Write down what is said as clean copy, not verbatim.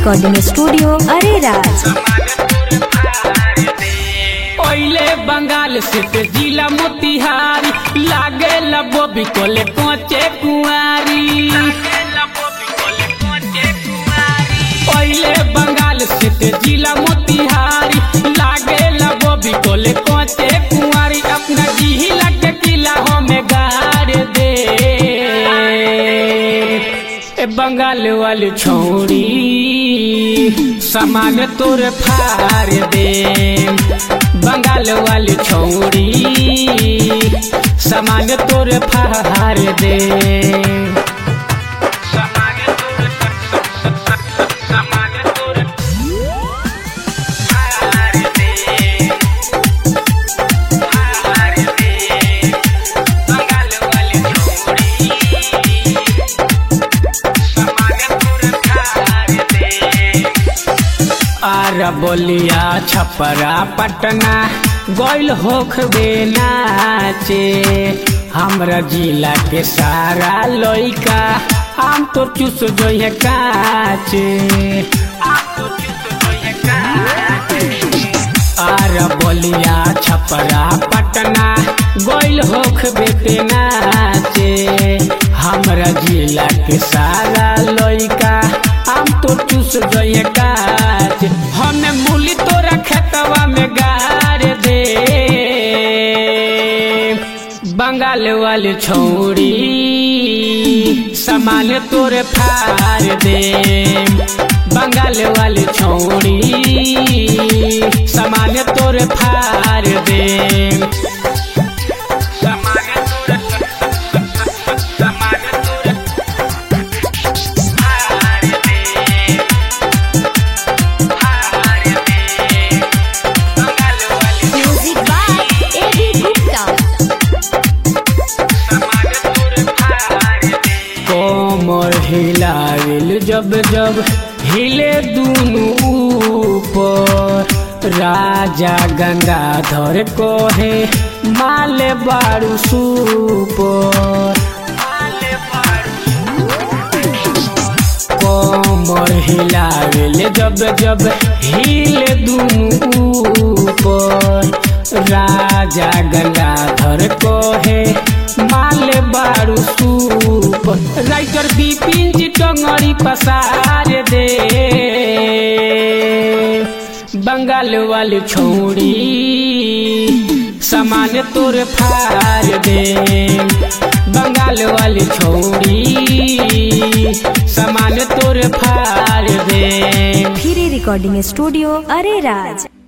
Recording studio Areraj. पहले बंगाल से ते जिला मोतिहारी लागे लबोबी कोले कोचे कुआरी। पहले बंगाल से ते जिला मोतिहारी लागे लबोबी कोले कोचे कुआरी। अपना जिला के किला हमें गाड़ दे बंगाल वाली छोड़ी सामान तोर फाड़ दे। बंगाल वाली छोड़ी सामान तोर फाड़ दे। आरा बोलिया छपरा पटना गोइल होखबे नाचे। हमरा जिला के सारा लइका हम तो चूस जोइए काचे। आरा बोलिया छपरा पटना गोइल होखबे नाचे। हमरा जिला के सारा लइका हम तो चूस जोइए काचे। हमें मूली तोरा खेतवा में गाड़ दे बंगाल वाली छोड़ी सामान तोरे फाड़ दे। बंगाल वाली छोड़ी सामान तोरे फाड़ दे। कोमर हिलाविल जब जब हिले दूनु ऊपर। राजा गंगाधर कोहे माले बारू सुपर। कोमर हिलाविल जब जब हिले दूनु ऊपर। राजा गंगाधर कोहे माले बारू सुपर। राइटर बिपिन जी टंगड़ी पसार दे बंगाल वाली छोड़ी सामान तोर फाड़ दे। बंगाल वाली छोड़ी सामान तोर फाड़ दे। फिर रिकॉर्डिंग स्टूडियो अरेराज।